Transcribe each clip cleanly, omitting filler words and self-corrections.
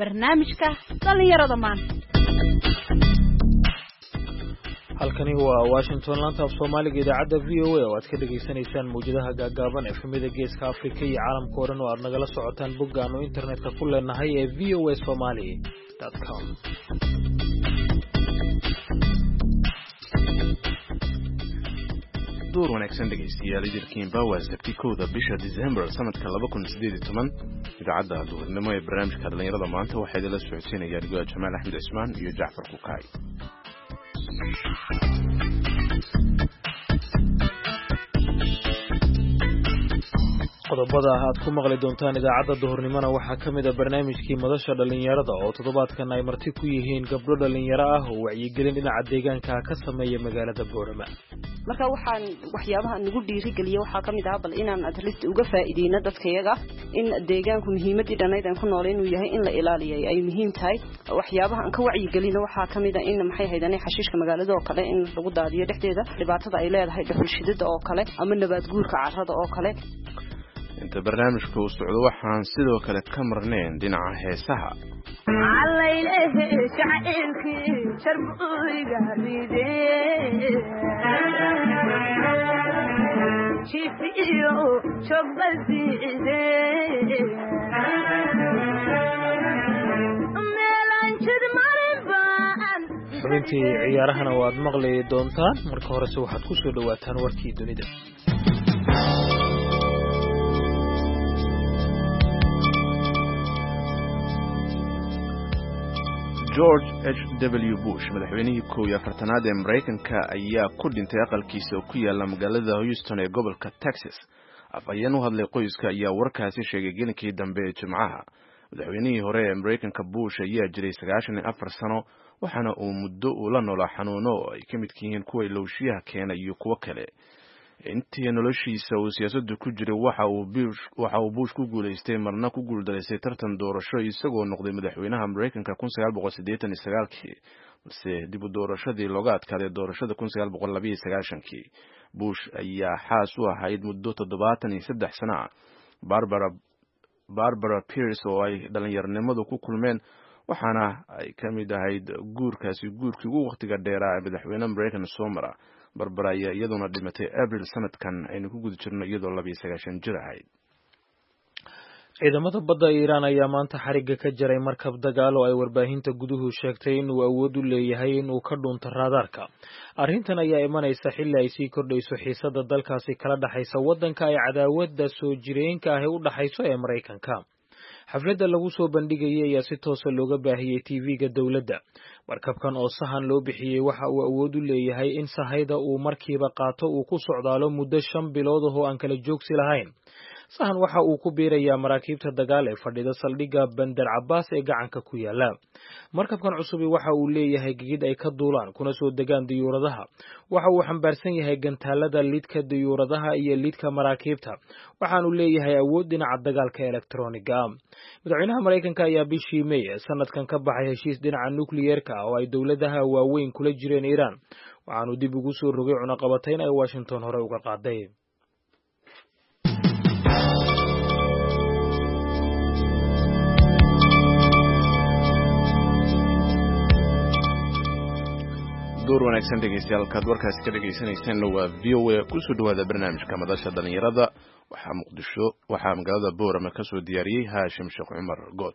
barnaamijka dhalinyarada maanta. halkani waa Washington laanta af Soomaaliga idaacada VOA oo aad ka dhageysanaysaan muujadaha gaagaaban ee efemida Geeska Afrika iyo caalamka oo dhan oo aad nagala socotaan boggaano internetka ku leenahay ee voasomali.com. door wanaagsan dhegeystayaal idilkiinba waa sabtidooda bisha December sanadka 2018 idaacada duhurnimo ee barnaamijka dhalinyarada maanta waxaa idin la socodsiinaya Digo Jamaal Axmed Ismaan iyo Jaafar Kukaay. qodobada aad ku maqli doontaan idaacada duhurnimona waxaa kamid ah barnaamijkii madasha dhalinyarada oo toddobaadkan ay marti ku yihiin gabdho dhalinyaro ah oo wacyigelin dhinaca deegaanka ka sameeya magaalada Boorama. marka waxaan waxyaabaha nagu dhiirigeliyo waxaa kamid ah bal inaan adlist uga faa'iideeyno dadkayaga in deegaanku muhiimadii dhanaydan ku nool inuu yahay in la ilaaliyo ay muhiim tahay waxyaabaha aan ka wacyigelino waxaa kamid ah in maxay haydanay xashiishka magaalada oo kale in lagu daadiyo dhexdeeda dhibaatada ay leedahay dhuxushidada oo kale ama nabaad guurka carrada oo kale. inta barnaamijku uu socdo waxaan sidoo kale ka marneen dhinaca heesaha xubintii ciyaarahana waad maqli doontaan marka horese waxaad ku soo dhawaataan warkii dunida. George H.W. Bush madaxweynihii 41aad ee Mareykanka ayaa ku dhintay aqalkiisa oo ku yaala magaalada Houston ee gobolka Texas. afhayeen u hadlay qoyska ayaa warkaasi sheegay gelinkii dambe ee Jimcaha. madaxweynihii hore ee Mareykanka Bush ayaa jiray 94 sano waxaana uu muddo u la noolaa xanuuno oo ay ka mid yihiin kuwa ilowshiyaha keena iyo kuwa kale. intii noloshiisa uu siyaasadda ku jiray waxa uu Bush ku guuleystay marna ku guuldareysay tartan doorasho isagoo noqday madaxweynaha Mareykanka 1989 balse dib u doorashadii looga adkaaday doorashada 1992 Bush ayaa xaas u ahayd muddo 73 sano ah Barbara Pierce oo ay dhalinyaronimadu ku kulmeen waxaana ay ka mid ahayd guurkii ugu waqtiga dheeraa ee madaxweynaha Mareykanka soo mara. Barbara ayaa iyaduna dhimatay April sanadkan aynu ku guda jirno iyadoo 29 jir ahayd. ciidamada badda Iiraan ayaa maanta xariga ka jaray markab dagaal oo ay warbaahinta guduhu sheegtay inuu awood u leeyahay inuu ka dhunto raadaarka. arrintan ayaa imanaysa xilli ay sii kordhayso xiisada dalkaasi kala dhaxaysa waddanka ay cadaawada soo jireenka ah u dhaxayso ee Mareykanka. xafladda lagu soo bandhigayay ayaa si toos ah looga baahiyay TV-ga dawladda. markabkan oo sahan loo bixiyay waxa uu awood u leeyahay in sahayda uu markiiba qaato uu ku socdaalo muddo 5 bilood oo aan kala joogsi lahayn. sahan waxa uu ku biirayaa maraakiibta dagaal ee fadhida saldhigga Bandar Abbas ee gacanka ku yaala. markabkan cusub waxa uu leeyahay gigid ay ka duulaan kuna soo degaan diyuuradaha. waxa uu xambaarsan yahay gantaalada lidka diyuuradaha iyo lidka maraakiibta. waxaanu leeyahay awood dhinaca dagaalka elektarooniga. madaxweynaha Mareykanka ayaa bishii May sanadkan ka baxay heshiis dhinaca nukliyeerka oo ay dawladaha waaweyn kula jireen Iiraan. waxaanu dib ugu soo rogay cunaqabatayn ay Washington hore uga qaaday. door wanaagsan dhegeystayaal kaad warkaasi ka dhageysanaysaan waa VOA ku soo dhawaada barnaamijka madasha dhalinyarada waxaa magaalada Boorama ka soo diyaariyay Haashim Sheekh Cumar Good.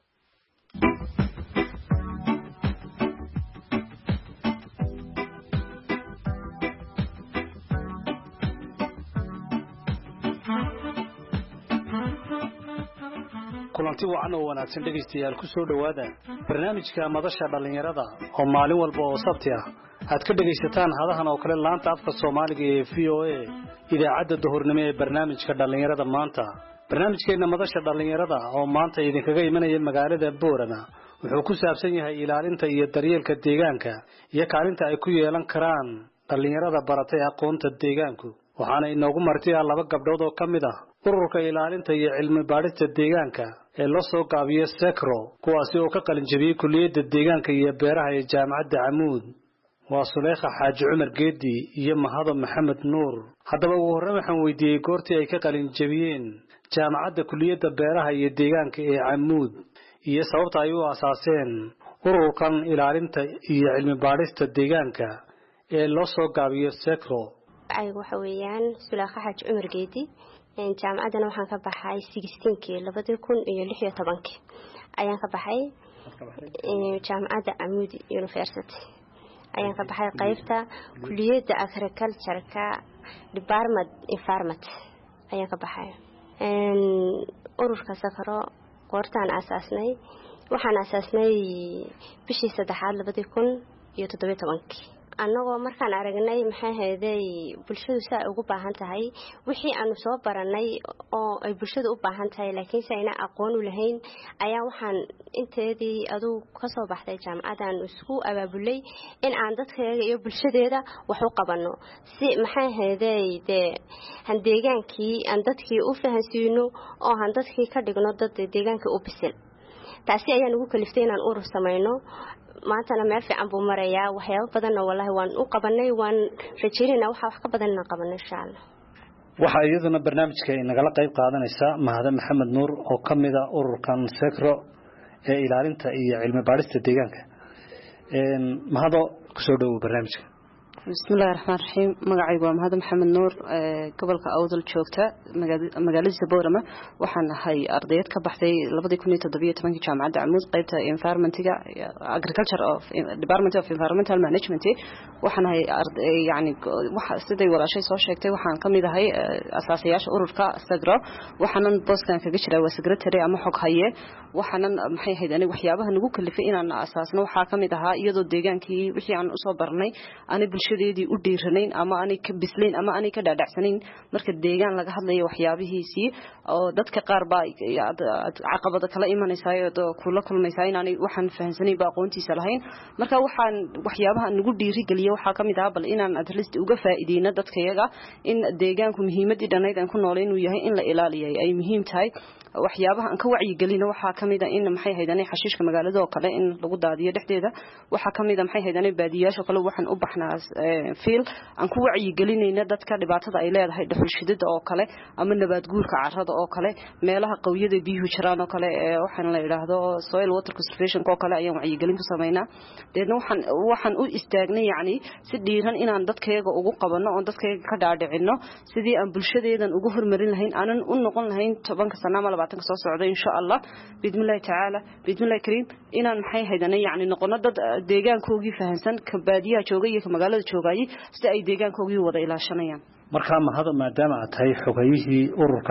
kulanti wacan oo wanaagsan dhegeystayaal ku soo dhawaada barnaamijka madasha dhalinyarada oo maalin walba oo sabti ah aad ka dhageysataan hadahan oo kale laanta afka Soomaaliga ee VOA idaacada duhurnimo ee barnaamijka dhalinyarada maanta. barnaamijkeena madasha dhalinyarada oo maanta idinkaga imanaya magaalada Boorama wuxuu ku saabsan yahay ilaalinta iyo daryeelka deegaanka iyo kaalinta ay ku yeelan karaan dhalinyarada baratay aqoonta deegaanku. waxaana inoogu martiya 2 gabdhood oo kamid ah ururka ilaalinta iyo cilmi baarista deegaanka ee loo soo gaabiyo SECRO kuwaasi oo ka qalin jabiyay kulliyadda deegaanka iyo beeraha ee jaamacadda Camuud. وصليخة حاج عمر جدي يما هذا محمد نور هذا هو الرمح ويدي كورتي أي كقلين جبيين جامعة كلية بيرها يديان كعمود iyo sababta ay u asaaseen ururkan ilaalinta iyo cilmi baadhista deegaanka ee loo soo gaabiyo SECRO. ay waxa weeyaan Sulaakha Xaj Cumar Geedi jaamacadana waxaan ka baxay 16kii 2016 ayaan ka baxay jaamacadda Amoudi University ayaan ka baxay qaybta kulliyadda agriculture-ka department environment ayaan ka baxay ururka SECRO qortaan asaasnay waxaan asaasnay bishii 3aad 2017 annagoo markaan aragnay maxay hayday bulshadu saa ugu baahan tahay wixii aanu soo baranay oo ay bulshadu u baahan tahay laakiin sayna aqoon u lahayn ayaa waxaan inteedii adu ka soo baxday jaamacadan isku abaabulay in aan dadkayga iyo bulshadeeda wax u qabano si maxay hayday han deegaankii aan dadkii u fahansiino oo han dadkii ka dhigno dad deegaanka u bisil taasi ayaan ugu kaliftay inaan urur sameeyno maantana meel fiican buu marayaa waxyaabo badan oo wallahi waan u qabanay waan rajeynaa wax ka badan inaan qabano insha Allah waxa iyaduna barnaamijka nagala qayb qaadanaysa Mahad Maxamed Nuur oo kamida ururkan SECRO ee ilaalinta iyo cilmi baadhista deegaanka mahado ku soo dhaw barnaamijka bismillaahir rahmaanir rahiim magacaygu waa Mahad Maxamed Nuur gobolka Awdal joogta magaalada Boorama waxaan ahay ardayad ka baxday 2017 jaamacadda Amoud qaybta environment-ga agriculture of department of environmental management waxaan ahay yani waxa siday walaashay soo sheegtay waxaan kamid ahay asaasayaasha ururka SECRO waxaanan booskan kaga jiraa waa secretary ama xog haye waxaanan maxay ahayd aniga waxyaabaha nagu kalifay inaan asaasno waxa kamid ahaa iyadoo deegaankii wixii aan u soo barnay ani bulshadeedii u dhiiranayn ama ani ka bislayn ama ani ka dhaadhacsanayn marka deegaan laga hadlayo waxyaabihiisii oo dadka qaar baa caqabado kala imanaysaay oo kula kulmaysaa in aan waxaan fahansanay ba aqoontiisa lahayn marka waxaan waxyaabaha nagu dhiirigeliyo waxa kamid ah bal inaan at least uga faa'iideeyno dadkayaga in deegaanku muhiimadii dhanayd aan ku nooleen uu yahay in la ilaaliyo ay muhiim tahay waxyaabaha aan ka wacyi gelino waxa kamid ah in maxay haydanay xashiishka magaalada oo kale in lagu daadiyo dhexdeeda waxa kamid ah maxay haydanay baadiyaasha kale waxaan u baxnaa fiil aan ku wacyi gelinayna dadka dhibaatada ay leedahay dhuxulshidada oo kale ama nabaad guurka carrada oo kale meelaha qawiyada biyuhu jiraan oo kale waxaan la yiraahdo soil water conservation oo kale ayaan wacyi gelin ku sameeynaa deedna waxaan u istaagnay yani si dhiiran inaan dadkayga ugu qabano oo dadkayga ka dhaadhicino sidii aan bulshadeedan ugu hormarin lahayn aanan u noqon lahayn 10 sano ama 20 soo socdo insha Allah bidmillahi ta'ala bidmillahi kareem inaan maxay haydanay yani noqono dad deegaankoogii fahansan ka baadiyaha jooga iyo ka magaalada joogay si ay deegaankoogii wada ilaashanayaan marka mahad maadaama aad tahay xogayihii ururka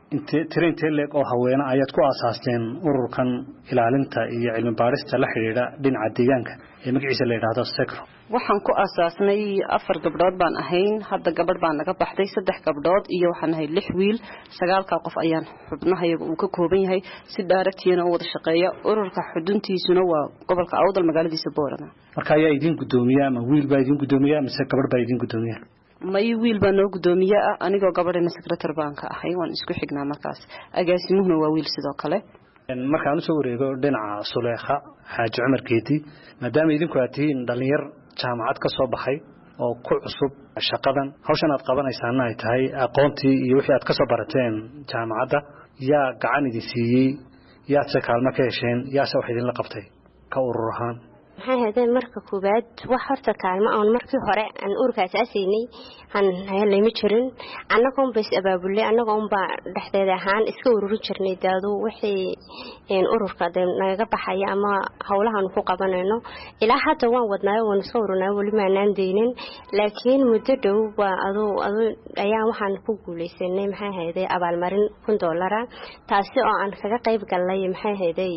intee leeg oo haweena ayaad ku asaasteen ururkan ilaalinta iyo cilmi baadhista la xiriira dhinaca deegaanka ee magaciisa la yiraahdo SECRO waxaan ku asaasnay 4 gabdhood baan ahayn hadda gabadh baan naga baxday 3 gabdhood iyo waxaan ahay 6 wiil 9 qof ayaan xubnahayaga uu ka kooban yahay si daaragtiina wada shaqeeya ururka xuduntiisuna waa gobolka Awdal magaaladiisa Boorama marka ayaa idin gudoomiyaa ama wiil baa idin gudoomiyaa mise gabadh baa idin gudoomiyaa may wiil baa noo gudoomiyaa anigoo gabadhana secretary baan ka ahay waan isku xignaa markaas agaasimuhuna waa wiil sidoo kale markaan u soo wareego dhinaca Sulaakha Xaj Cumar Geedi maadaama idinku aad tihiin dhalinyar jaamacad ka soo baxay oo ku cusub shaqadan hawshan aad qabanaysaan ay tahay aqoontii iyo wixii aad ka soo barateen jaamacadda yaa gacan idin siiyay yaa se kaalmo ka hesheen yaa se wax idin la qabtay ka urur ahaan maxay haday marka koobaad wax horta kaalmo aan markii hore aan ururkaas asaynay aan helay ma jirin annagoon bas abaabulay annagoon baa dhexdeeda ahaan iska ururin jirnay daado wixii in ururka naga baxaya ama hawlahan ku qabanayno ilaa hadda waan wadnaayo waan soo ururnaa wali ma aanan deynin laakiin muddo dhow waa adu ayaa waxaan ku guuleysanay maxay haday abaalmarin $1 taasi oo aan kaga qayb galay maxay haday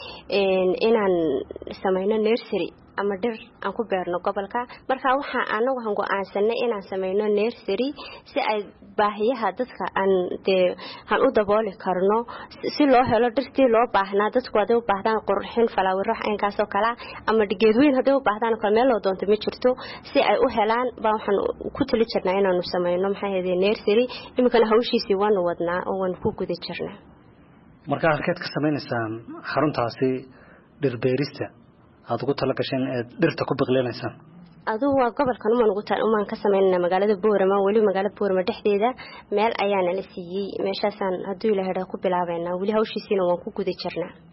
inaan sameeyno nursery ama dhir aan ku beerno gobolka marka waxa anagu han go'aansanay inaan sameeyno nursery si ay baahiyaha dadka aan han u dabooli karno si loo helo dhirtii loo baahnaa dadku wada u baahdaan qurxin falawiro aynkaas oo kala ama dhigeedweyn haday u baahdaan kala meel loo doonto ma jirto si ay u helaan baa waxaan ku tali jirnaa inaanu sameeyno maxay ahayd nursery imikana hawshiisii waan wadnaa oo waan ku guda jirnaa marka halkeed ka sameeynaysan xaruntaasi dhir beerista aad ugu tala gasheen dhirta ku biqleenaysan aduu waa gobolkan umaan ka sameynaa magaalada Boorama wali magaalada Boorama dhexdeeda meel ayaana la siiyay meeshaasaan haduu ilaahay ku bilaabeena wali hawshiisina waan ku guda jirnaa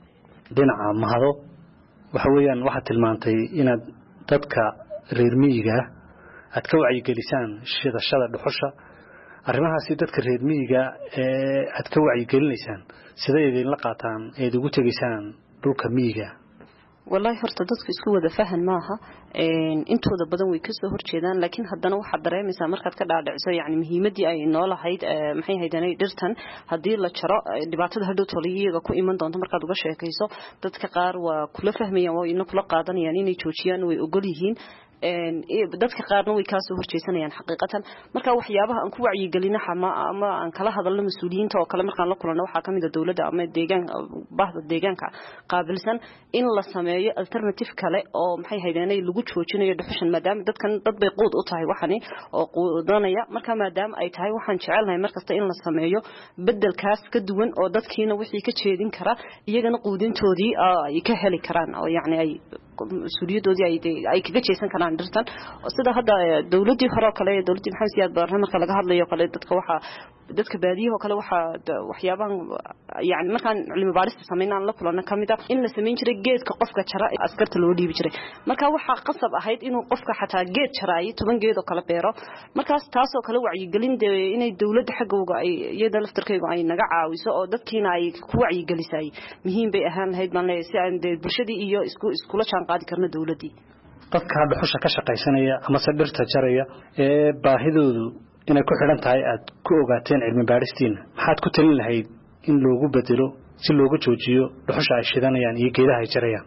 dhinaca mahado waxa weeyaan waxa tilmaantay inaad dadka reer miyiga aad ka wacyigelisaan shidashada dhuxusha arrimahaasi dadka reer miyiga aad ka wacyigelinaysaan sida idin la qaataan ee ugu tagisaan dhulka miyiga والله horta dadku isku wada fahan maaha intooda badan way ka soo horjeedaan laakiin haddana waxa dareemaysaa markaad ka dhaadhiciso yani muhiimadii ay noolahayd maxay haydanay dhirtan hadii la jaro dhibaatada hadhow toliyiga ku iman doonto markaad uga sheekayso dadka qaar waa kula fahmayaan oo inna kula qaadanayaan inay joojiyaan way ogol yihiin dadka qaarna way ka soo horjeesanayaan xaqiiqatan marka waxyaabaha aan ku wacyigelina ama aan kala hadalno mas'uuliyiinta oo kale markaan la kulano waxa kamid ah dawladda ama deegaanka bahda deegaanka qaabilsan in la sameeyo alternative kale oo maxay haydeenay lagu joojinayo dhuxushan maadaama dadkan dad bay quud u tahay waxani oo quudanaya marka maadaama ay tahay waxaan jecelnahay markasta in la sameeyo bedelkaas ka duwan oo dadkiina wixii ka jeedin kara iyagana quudintoodii ay ka heli karaan oo yani ay mas'uuliyadoodii ay kaga jeesan karaan dhirtan sida hadda dawladii hore kale dawladii maxay siyaad baaran marka laga hadlayo kale dadka baadiyaha kale waxyaabahan yani markaan cilmi baarista sameynaan la kulana kamida in la sameyn jiray geedka qofka jara askarta loo dhiibi jiray marka waxa qasab ahayd inuu qofka xataa geed jaraayo 10 geed oo kala beero markaas taas oo kale wacyigelin inay dawladda xaggooga ay iyada laftarkeedu ay naga caawiso oo dadkiina ay ku wacyigelisay muhiim bay ahaan lahayd baan leeyahay si aan bulshadii iyo iskula jaan qaadi karno dawladii dadka dhuxusha ka shaqaysanaya ama dhirta jaraya ee baahidoodu inay ku xiran tahay aad ku ogaateen cilmi baaristiina maxaad ku talin lahayd in loogu bedelo si loogu joojiyo dhuxusha ay shidanayaan iyo geedaha ay jarayaan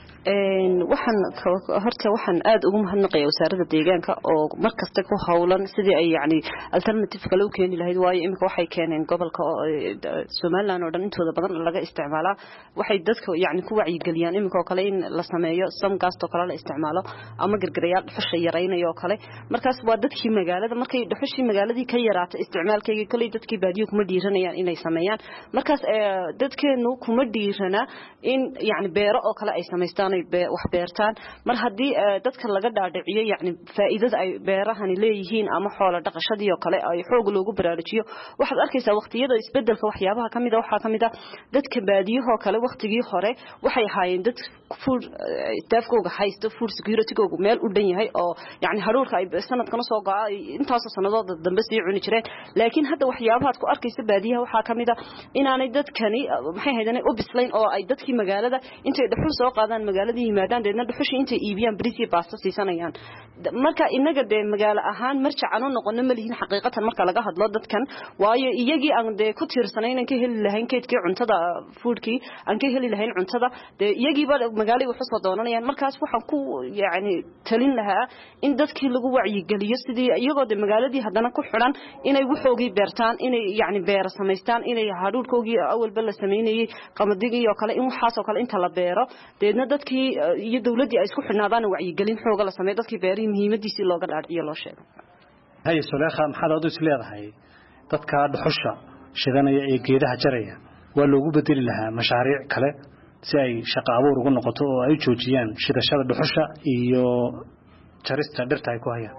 waxaan aad ugu mahadnaqayaa wasaaradda deegaanka oo markasta ku hawlan sidii ay yani alternative kale u keeni lahayd waayo imika waxay keeneen gobolka Soomaaliland oo dhan intooda badan laga isticmaalaa waxay dadka yani ku wacyigeliyaan imika oo kale in la sameeyo some gas oo kale la isticmaalo ama gargarayaal dhuxusha yareynayo oo kale markaas waa dadkii magaalada markay dhuxushii magaaladii ka yaraato isticmaalkeega kale dadkii baadiyo kuma dhiiranayaan inay sameeyaan markaas dadkeenu kuma dhiirana in yani beero oo kale ay sameystaan wax beertaan mar hadii dadka laga dhaadhiciyo yani faa'iidada ay beerahani leeyihiin ama xoolo dhaqashadii oo kale ay xoog loogu baraarujiyo waxaad arkaysaa waqtiyada isbedelka waxyaabaha kamid ah dadka baadiyaha kale waqtigii hore waxay haayeen dad food staffkooga haysto food security-googa meel u dhan yahay oo yani haruurka ay sanadkan soo go'ay intaas sanadood dambe sii cuni jireen laakiin hadda waxyaabaha ku arkaysa baadiyaha waxa kamid ah inaanay dadkani maxay haydanay u bislayn oo ay dadkii magaalada intay dhuxul soo qaadaan magaaladii yimaadaan deedna dhuxushi intay iibiyaan bariisi baasta siisanayaan marka inaga de magaalo ahaan marjacan u noqono malihin xaqiiqatan marka laga hadlo dadkan waayo iyagii aan de ku tiirsanay in ka heli lahayn keedkii cuntada foodkii aan ka heli lahayn cuntada de iyagii ba magaalada wax soo doonanayaan markaas waxaan ku yaani talin lahaa in dadkii lagu wacyigeliyo sidii iyagoo de magaaladii hadana ku xiran inay waxoogii beertaan inay yaani beer samaystaan inay haruurkoogii awalba la sameeyay qamadigi iyo kale in waxaas oo kale inta la beero deedna dadkii iyo dawladii ay isku xirnaadaan wacyigelin xooga la sameeyo dadkii beeri muhiimadiisa looga dhaadhiyo loo sheego hay Suleekha maxaad u isleedahay dadka dhuxusha shidanaya ee geedaha jaraya waa loogu bedeli lahaa mashaariic kale si ay shaqo abuur ugu noqoto oo ay joojiyaan shidashada dhuxusha iyo jarista dhirta ay ku hayaan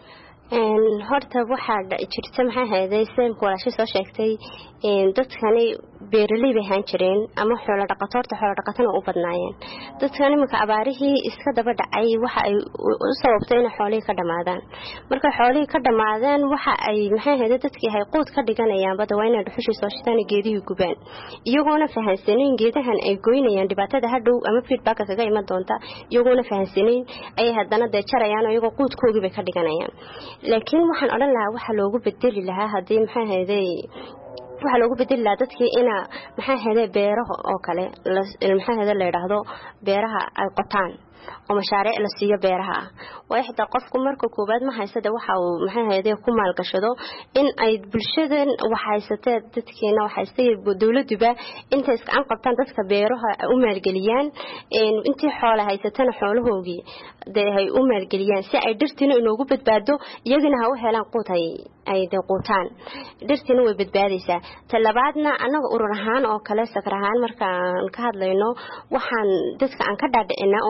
horta waxa jirta maxay hayday seen walaashay soo sheegtay dadkani beeraley bay ahaan jireen ama xoolo dhaqatana u badnaayeen dadkani marka abaarihii iska daba dhacay waxa ay u sababtay in xoolihii ka dhamaadaan marka xoolihii ka dhamaadaan waxa ay maxay hayday dadkii hay quud ka dhiganayaan bada waa inay dhuxushi soo shitaan geedihii gubaan iyagoona fahansaneen geedahan ay goynayaan dhibaatada hadhow ama feedback kaga iman doonta iyagoona fahansaneen ay hadana jarayaan iyagoo quudkoogii bay ka dhiganayaan laakiin waxaan oran lahaa waxa loogu bedeli lahaa hadii maxay hayday waxa loogu bedeli lahaa dadkii ina maxay hayday beeraha oo kale maxay hayday la yiraahdo beeraha ay qotaan oo mashaariic la siiyo beeraha way xitaa qofku marka koobaad ma haysada waxa uu maxay hayday ku maalgashado in ay bulshadan waxa haysatay dadkeena waxa haystay dawladuba inta iska aan qabtaan dadka beeraha u maalgeliyaan intii xoolo haysatana xoolahoogii ay u maalgeliyaan si ay dhirtina inoogu badbaado iyagana ha u helaan quud ay quutaan dhirtina way badbaadaysaa talabaadna anaga urur ahaan oo kale sakar ahaan markaan ka hadlayno waxaan dadka aan ka dhaadhicinaa oo fahansi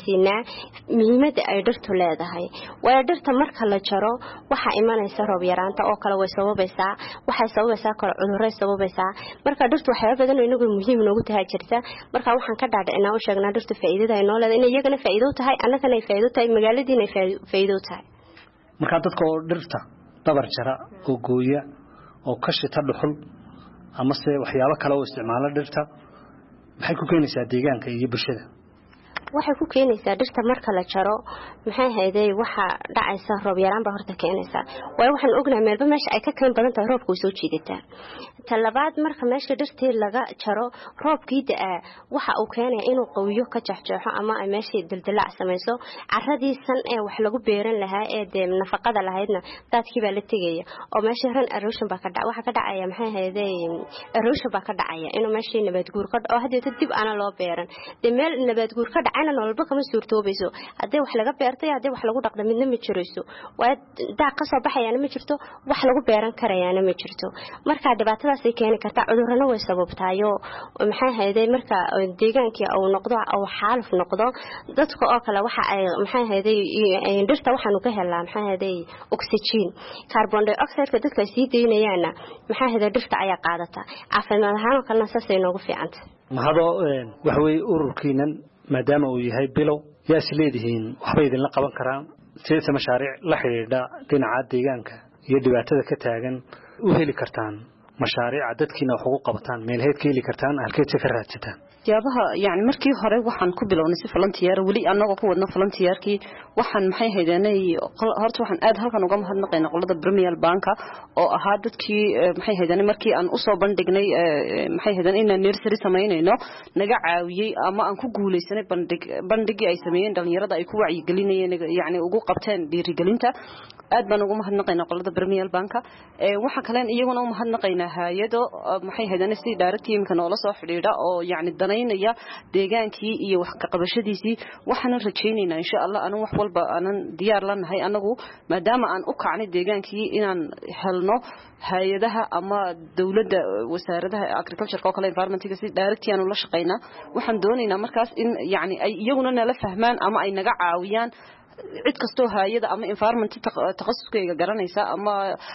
fahansiinaa muhiimadda ay dhirtu leedahay waa dhirta marka la jaro waxa imanaysa roob yaraanta oo kale way sababaysaa waxay sababaysaa kala cudurro sababaysaa marka dhirtu waxyaabo badan oo inagu muhiim noogu tahay jirta marka waxaan ka dhaadhicinaa u sheegnaa dhirtu faa'iidada ay noo leedahay in iyagana faa'iido tahay annagana ay faa'iido tahay magaaladiina ay faa'iido tahay marka dadka oo dhirta dabar jara oo gooya oo ka shita dhuxul ama se waxyaabo kale oo isticmaala dhirta maxay ku keenaysaa deegaanka iyo bulshada waxay ku keenaysaa dhirta marka la jaro maxay hayday waxa dhacaysa roob yaraan ba horta keenaysa way waxaan ognahay meelba meesha ay ka keen badan tahay roobku soo jiidataa talabaad marka meesha dhirtii laga jaro roobkii waxa uu keenaya inuu qawiyo ka jaxjaxo ama ay meeshii dildilaac samayso caradii san ee wax lagu beeran lahaa ee nafaqada lahaydna daadkii baa la tagaya oo meesha ran erosion baa ka dhac waxa ka dhacaya maxay hayday erosion baa ka dhacaya inuu meeshii nabaad guur ka dhaco hadii dib ana loo beeran meel nabaad guur ka ana nololba kama suurtoobayso hadii wax laga beertay hadii wax lagu dhaqdo midna ma jirayso waa daa ka soo baxayana ma jirto wax lagu beeran karayana ma jirto marka dhibaatadaas ay keeni kartaa cudurrada way sababtaayo maxay hayday marka deegaankii uu noqdo oo xaaluf noqdo dadka oo kale waxa ay maxay hayday dhirta waxaanu ka helaa maxay hayday oxygen carbon dioxide ka dadka sii deynayana maxay hayday dhirta ayaa qaadata caafimaad ahaan kalena saasay noogu fiicanta mahado wax way ururkiinan maadaama uu yahay bilow yaa isleedihiin waxba idinla qaban karaan sidee mashaariic la xiriidha dhinaca deegaanka iyo dhibaatada ka taagan u heli kartaan mashaariic dadkiina wax ugu qabataan meelheed ka heli kartaan halkeed ka raadsataan yaabaha yani markii hore waxaan ku bilownay si volunteer wali anagoo ku wadno volunteerkii waxaan maxay haydeenay horta waxaan aad halkan uga mahadnaqaynaa qolada Premier Banka oo ahaa dadkii maxay haydeenay markii aan u soo bandhignay maxay haydeen in nursery sameynayno naga caawiyay ama aan ku guuleysanay bandhigi ay sameeyeen dhalinyarada ay ku wacyi gelinayeen yani ugu qabteen dhiirigelinta aad baan ugu mahadnaqaynaa qolada Premier Banka waxa kale iyaguna u mahadnaqaynaa hay'ado maxay haydeenay si direct teamka noola soo xidhiidha oo yani danaynaya deegaankii iyo wax ka qabashadiisii waxaan rajaynaynaa insha Allah aan wax walba aan diyaar lanahay anagu maadaama aan u kacnay deegaankii inaan helno hay'adaha ama dawladda wasaaradaha agriculture oo kale environment-ka si direct aan ula shaqeynaa waxaan doonaynaa markaas in yani ay iyaguna nala fahmaan ama ay naga caawiyaan cid kasto hay'ada ama environment takhasuskayga garanaysa ama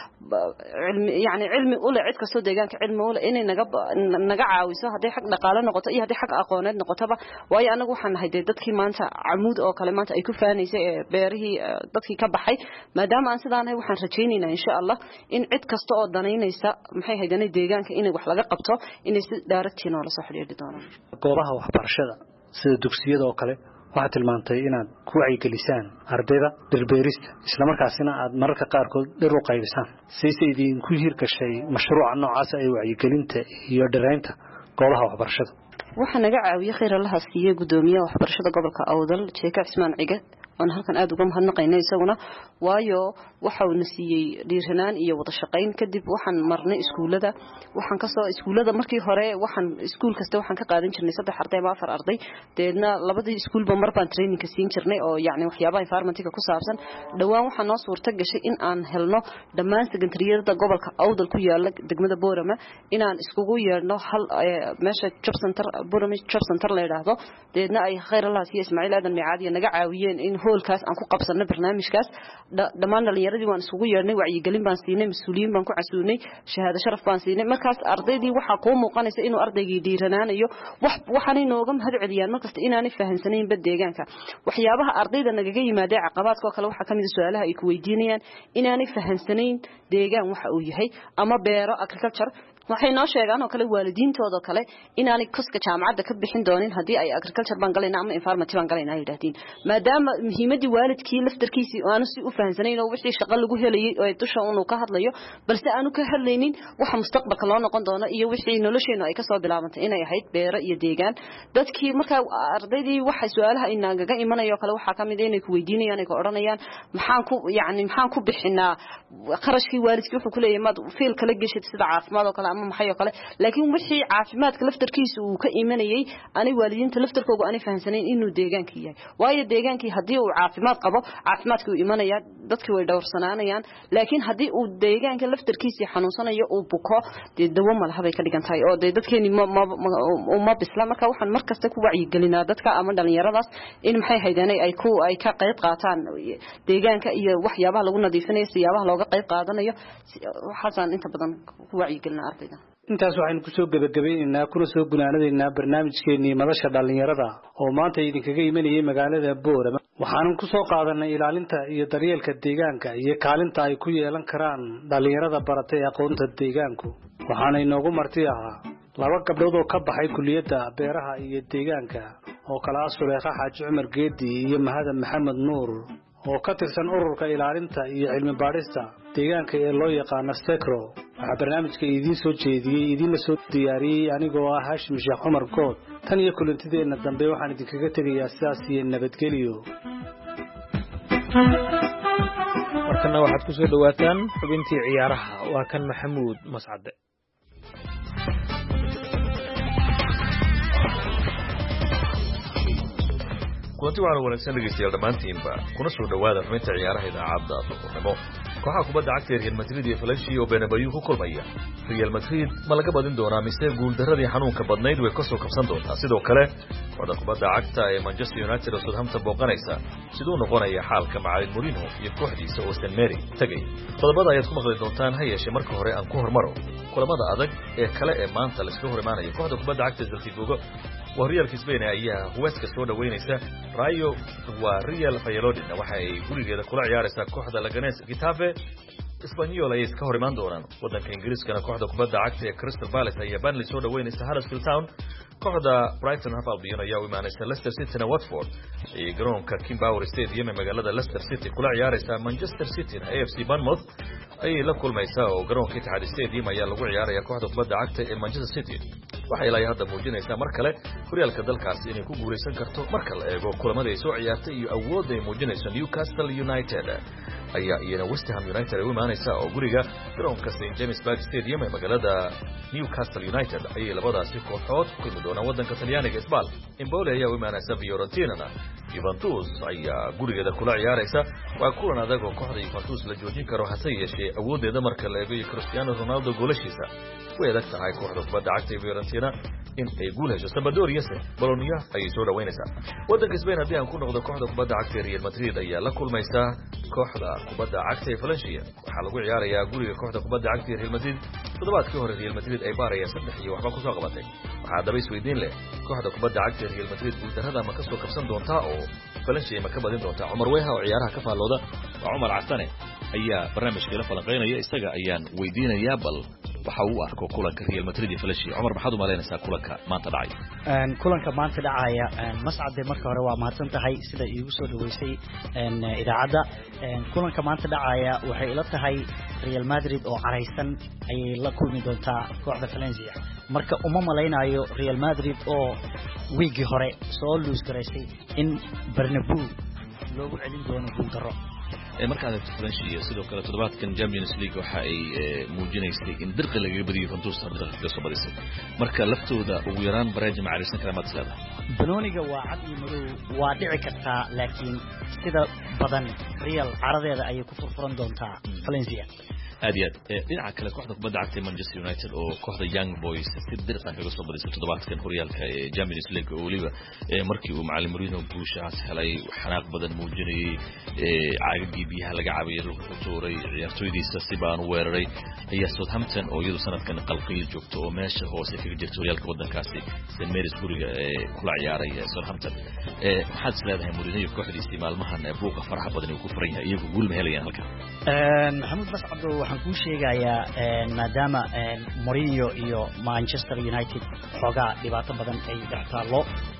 cilmi u leh cid kasto deegaanka cilmi u leh inay naga caawiso haday xaq dhaqaale noqoto iyo haday xaq aqooneed noqotaba waayo anagu waxaan nahay dadkii maanta camuud oo kale maanta ay ku faanaysay beerihii dadkii ka baxay maadaama aan sidaanahay waxaan rajaynaynaa insha Allah in cid kasto oo danaynaysa maxay haydanay deegaanka inay wax laga qabto inay si daaragtiin oo la soo xiriiri doonaan goobaha waxbarashada sida dugsiyada oo kale waxaad tilmaantay inaad ku wacyigelisaan ardayda dhirbeerista isla markaasina aad mararka qaarkood dhir u qaybisaan sidee idinku hirgashay mashruuca noocaas ay wacyigelinta iyo dhiraynta goobaha waxbarashada waxa naga caawiyo khayr Allah siiyo gudoomiyaha waxbarashada gobolka Awdal Sheekh Cismaan Cige aan halkan aad uga mahadnaqaynay isaguna waayo waxa uu nasiyay dhiiranaan iyo wada shaqayn kadib waxaan marnay iskuulada waxaan ka soo iskuulada markii hore waxaan iskuul kasta waxaan ka qaadan jirnay 3 arday ama 4 arday deedna labadii iskuulba mar baan training ka siin jirnay oo yani waxyaabaha environment-ka ku saabsan dhawaan waxaan noo suurta gashay in aan helno dhammaan secondariyada gobolka Awdal ku yaala degmada Boorama inaan iskugu yeerno hal meesha job center Boorama job center la yiraahdo deedna ay khayr Allah siiyo Ismaaciil Aadan Micaadi naga caawiyeen in hoolkaas aan ku qabsanay barnaamijkaas dhamaan dhalinyaradii waan isugu yeernay wacyigelin baan siinay mas'uuliyiin baan ku casuunay shahaado sharaf baan siinay markaas ardaydii waxa ku muuqanaysa inuu ardaygii dhiiranaanayo waxaanay nooga mahad celiyaan markasta inaanay fahansanayn bad deegaanka waxyaabaha ardayda nagaga yimaada caqabadka kale waxa kamid ah su'aalaha ay ku weydiinayaan inaanay fahansanayn deegaan waxa uu yahay ama beero agriculture waxay noo sheegaan oo kale waalidiintooda kale inaanay koska jaamacadda ka bixin doonin hadii ay agriculture baan galayna ama environment baan galayna ay yiraahdeen maadaama muhiimadii waalidkii laftarkiisii aanu si u fahansanayn oo wixii shaqo lagu helayay oo dusha uu ka hadlayo balse aanu ka hadlaynin waxa mustaqbalka loo noqon doono iyo wixii nolosheena ay ka soo bilaabantay inay ahayd beero iyo deegaan dadkii marka ardaydii waxa su'aalaha inaagaga imanayo kale waxa kamid ah inay ku weydiinayaan ay ku oranayaan maxaan ku bixinaa qarashkii waalidkii wuxuu ku leeyahay maad fiil kala geshid sida caafimaad oo kale ama maxay oo kale laakiin wixii caafimaadka laftarkiisa uu ka imanayay ani waalidiinta laftarkooda aan fahansaneyn inuu deegaanka yahay waayo deegaankii hadii uu caafimaad qabo caafimaadku uu imanaya dadkii way dhowrsanaanayaan laakiin hadii uu deegaanka laftarkiisa xanuunsanayo uu buko dawo ma laha bay ka dhigan tahay oo dadkeeni ma bisla marka waxaan markasta ku wacyi gelinaa dadka ama dhalinyaradaas in maxay haydanay ay ka qayb qaataan deegaanka iyo waxyaabaha lagu nadiifinayo siyaabaha looga qayb qaadanayo waxaan inta badan ku wacyi gelinaa ardayda intaas waxaynu ku soo gabagabaynaynaa kuna soo gunaanadeynaa barnaamijkeennii madasha dhalinyarada oo maanta idinkaga imanayay magaalada Boorama waxaan ku soo qaadanay ilaalinta iyo daryeelka deegaanka iyo kaalinta ay ku yeelan karaan dhalinyarada baratay aqoonta deegaanku waxaana inoogu marti ahaa laba gabdhood oo ka baxay kulliyadda beeraha iyo deegaanka oo kala Suleekha Xaaji Cumar Geedi iyo Mahad Maxamed Nuur oo ka tirsan ururka ilaalinta iyo cilmi baarista deegaanka ee loo yaqaan SECRO waxa barnaamijka idin soo jeediyay idin soo diyaariyay anigoo ah Hashim Sheekh Umar Good tan iyo kulantideena dambe waxaan idinkaga tagayaa sidaas iyo nabadgelyo markana waxaad ku soo dhawaataan xubintii ciyaaraha waa kan Maxamuud Mascade kulanti waxaan wanaagsan dhegeystayaal dhammaantiinba kuna soo dhawaada xubinta ciyaaraha idaacadda duhurnimo kooxaha kubadda cagta Real Madrid iyo Valencia oo Bernabeu ku kulmaya Real Madrid ma laga badin doonaa mise guuldaradii xanuunka badnayd way ka soo kabsan doontaa sidoo kale kooxda kubadda cagta ee Manchester United oo Southampton booqanaysa sidoo noqonaya xaalka macallin Mourinho iyo kooxdiisa oo St Mary tagay qodobada ayaad ku maqli doontaan ha yeeshee marka hore aan ku hormaro kulamada adag ee kale ee maanta la isku hor imaanaya kooxda kubadda cagta Zaltibogo وهريال كسبين أيها هوسك سودا وينيسا رايو وريال فايلودين وحي قولي كذا كل عيارسا كوحدة لجنس كتافة إسبانيولا يسكهر مان دوران ودن كإنجليز كان كوحدة كبدا عكسية كريستال بالاس يابان لسودا وينيسا هارسفيلد تاون كوحدة برايتون هافال بيونا ياوي مانيسا ليستر سيتي واتفورد يجرون ككين باور ستاديوم مقالة ليستر سيتي كل عيارسا مانشستر سيتي AFC بانموث أي لكل ما يساو جرون كيتحاد ستاديوم يا لو عيارة كوحدة كبدا عكسية مانشستر سيتي waxay ilaa hadda muujinaysaa mar kale horyaalka dalkaasi inay ku guuleysan karto marka la eego kulamada ay soo ciyaartay iyo awoodda ay muujinayso Newcastle United ayaa iyana West Ham United ay u imaanaysaa oo guriga garoonka St James Park Stadium ee magaalada Newcastle United ay labadaasi kooxood ku kulmi doonaan wadanka Talyaaniga Isbaal Empoli ayaa u imaanaysa Fiorentina Juventus ayaa gurigeeda kula ciyaaraysa waa kulan adag oo kooxda Juventus la joojin karo hase yeeshee awoodeeda marka la eego Cristiano Ronaldo goolashiisa way adag tahay kooxda kubadda cagta Fiorentina in ay guul hesho Sampdoria Bologna ay soo dhaweynaysaa wadanka Spain haddii aan ku noqdo kooxda kubadda cagta Real Madrid ayaa la kulmaysa kooxda kubadda cagta Valencia waxaa lagu ciyaarayaa guriga kooxda kubadda cagta Real Madrid toddobaadkii hore Real Madrid ay baaraya 3 iyo waxba ku soo qabatay waxaa daba isweydiin leh kooxda kubadda cagta Real Madrid guuldarrada ma ka soo kabsan doontaa oo Valencia ma ka badin doontaa Umar Weha oo ciyaaraha ka faalooda waa Umar Casane ayaa barnaamijka la falanqeynaya isaga ayaan weydiinayaa bal waxa uu arko kulanka Real Madrid iyo Valencia Umar maxaad u maleynaysaa kulanka maanta dhacay kulanka maanta dhacaya Mascade marka hore waa mahadsan tahay sida iigu soo dhaweysay idaacada kulanka maanta dhacaya waxay ila tahay Real Madrid oo careysan ay la kulmi doontaa kooxda Valencia marka uma maleynayo Real Madrid oo weegi hore soo luus gareysay in Bernabeu loogu celin doono guuldaro markaad Valencia sidoo kale toddobaadkan Champions League waxa ay muujinaysay in dirqi laga badiyo Juventus hadda soo badisay marka laftooda ugu yaraan baraaji macarisan kala madsada Benoniga waa cad iyo madow waa dhici kartaa laakiin sida badan Real caradeeda ay ku furfuran doontaa Valencia aad dhinaca kale kooxda kubadda cagta Manchester United oo kooxda Young Boys si dirqi kaga soo badisay toddobaadkan horyaalka Champions League oo waliba markii uu macallin Mourinho guushaas helay xanaaq badan muujinayay caagii biyaha laga caabiyay dhulka ku tuuray ciyaartooydiisa si baan weeraray ayaa Southampton oo iyadu sanadkan qalqiil joogto oo meesha hoose kaga jirto horyaalka wadankaasi St Mary's guriga kula ciyaaray Southampton maxaad isleedahay Mourinho kooxdiisa maalmahan buuqa faraha badan uu ku furan yahay iyagu guul ma helayaan halka Maxamuud Mascado waxaan ku sheegayaa maadaama Mourinho iyo Manchester United xogaa dhibaato badan ay dhactaalo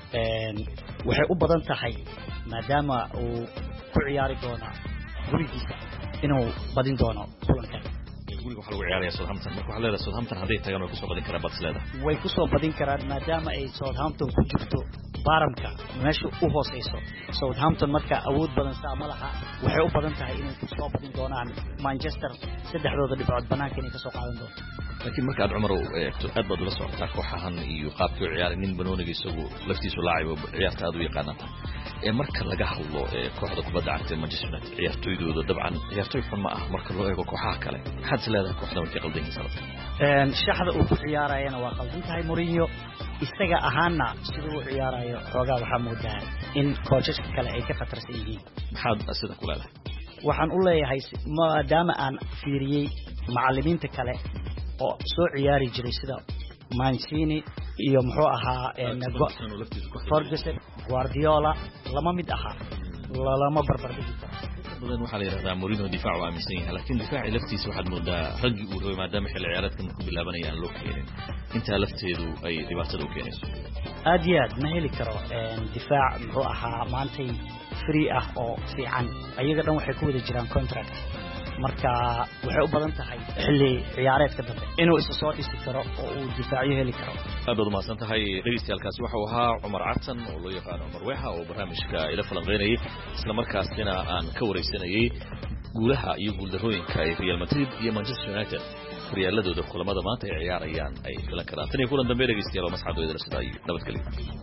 waxay u badan tahay maadaama uu ku ciyaari doono gurigiisa inuu badin doono kulankan guriga waxa lagu ciyaarayaa Southampton marka waxa leedahay Southampton haday tagaan way ku soo badin karaan Barcelona way ku soo badin karaan maadaama ay Southampton ku jirto baaramka meesha u hooseyso Southampton marka awood badan saa ma laha waxay u badan tahay inay ku soo badin doonaan Manchester saddexdooda dhibcood banaanka inay ka soo qaadan doonto laakiin marka aad Cumar u eegto aad baad la socotaa kooxahan iyo qaabkii ciyaar nin banooniga isagu laftiisu laacib ciyaarta aad u yaqaanata marka laga hadlo kooxda kubadda cagta Manchester United ciyaartooydooda dabcan ciyaartooy xun ma ah marka loo eego kooxaha kale maxaad isleedahay kooxda way qaldan yihiin shaxda uu ku ciyaarayana waa qaldan tahay Mourinho isaga ahaana sidoo uu ciyaarayo xoogaa waxa moodaa in coacheska kale ay ka khatarsan yihiin maxaad sida ku leedahay waxaan u leeyahay maadaama aan fiiriyay macallimiinta kale oo soo ciyaari jiray sida Mancini iyo muxuu ahaa Ferguson Guardiola lama mid aha lama barbar dhigi karo badan waxa la yiraahdaa Mourinho difaac waa aaminsan yahay laakiin difaaci laftiisa waxaad moodaa raggi uu rabay maadaama xilli ciyaareedkan ku bilaabanayaan loo keenin inta lafteedu ay dhibaato u keenayso aad iyo aad ma heli karo difaac muxuu ahaa maantay free ah oo fiican ayaga dhan waxay ku wada jiraan contract marka waxay u badan tahay xilli ciyaareedka dambe inuu isa soo dhisi karo oo uu difaaciyo heli karo aad u mahadsan tahay dhageystayaashaasi waxa uu ahaa Cumar Cabsan oo loo yaqaan Cumar Weexa oo barnaamijka ila falanqeynayay isla markaasina aan ka wareysanayay guulaha iyo guuldarooyinka ay Real Madrid iyo Manchester United riyaaladooda kulamada maanta ay ciyaarayaan ay filan karaan tan iyo kulan dambe dhageystayaal masxadooda sida ay nabadgelyo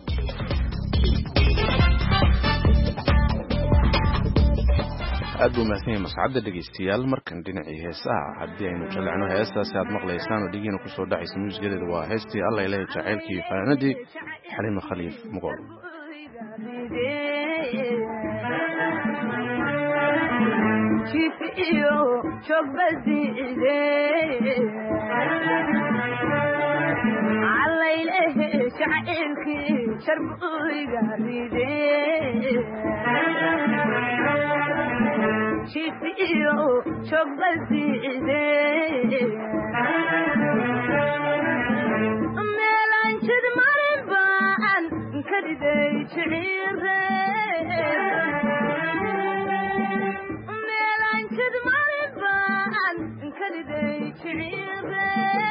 aad u mahadsan mas'aad dhageystayaal markan dhinacii heesaha haddii aynu jaleecno heestaasi aad maqlaysaan oo dhigiina ku soo dhacaysa muusigadeeda waa heestii Allah ilaahay jacaylkii fanaanadii Xaliimo Khaliif Mugool jifiyo jogbasiide Allah ilaahay jacaylkii sharbuiga ride jifiyo jogbasiide meelan jid marin baan kadiday jiciire meelan jid marin baan kadiday jiciire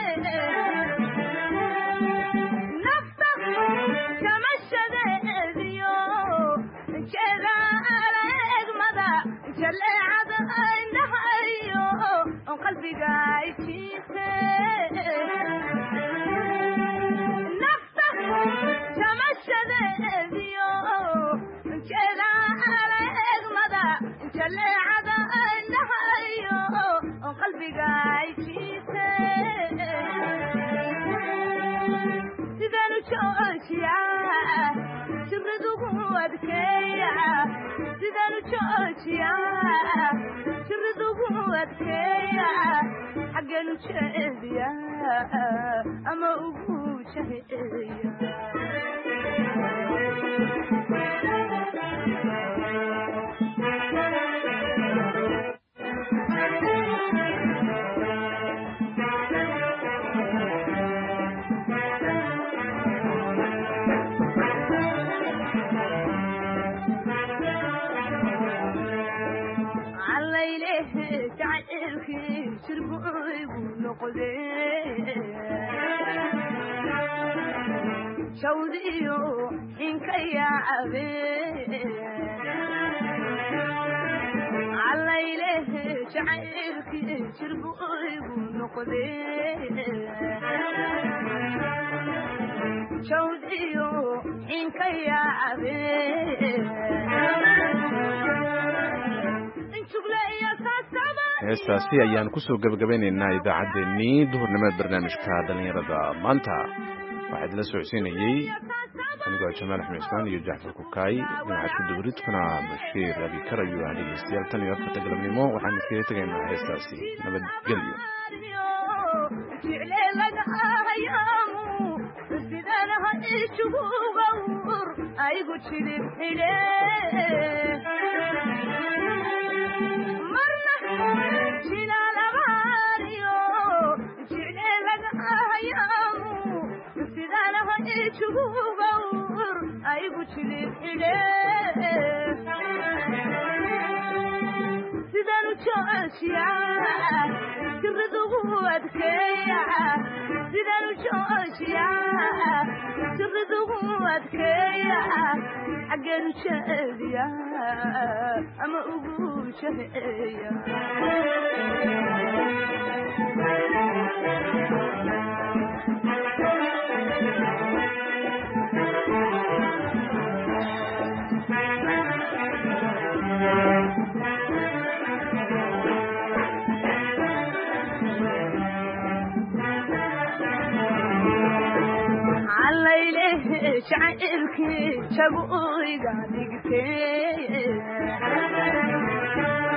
nafta kamashadeediyo jeeda alegmada jaleecada indhahayo qalbiga ijiise nafta kamashadeediyo jeeda alegmada jaleecada indhahayo qalbiga ijiise sidanu joojiya sirridugu adkeeya sidanu joojiya sirridugu adkeeya xaggeenu jeediya ama ugu jaheeya شوديو إنك يا عبيد على إله شعيرك شربوي ونقدي شوديو إنك يا عبيد heestaasi ayaan ku soo gabagabeynaynaa idaacaddeenii duhurnimada barnaamijka dhalinyarada maanta waxaad la socodsiinayey anigoo Jamaal Axmed Ismaan iyo Jaafar Kukaay dhinaca isku dubridkuna Bashiir Abikar ayuu ahaa dhegeystayaal tan iyo afarta galabnimo waxaan iskaga tegaynaa heestaasi nabadgelyo aygu jidin xidhe jilaalabariyo jicleelagahayamu sidanaha ijugugawr aygu jidin xidhe sidanu joojiya sirridugu adkeeya sidaan u joojiyaa sirridugu adkeeyaa xaggeed u jeediyaa ama ugu jeeya jacaylkii jabuiga dhigtee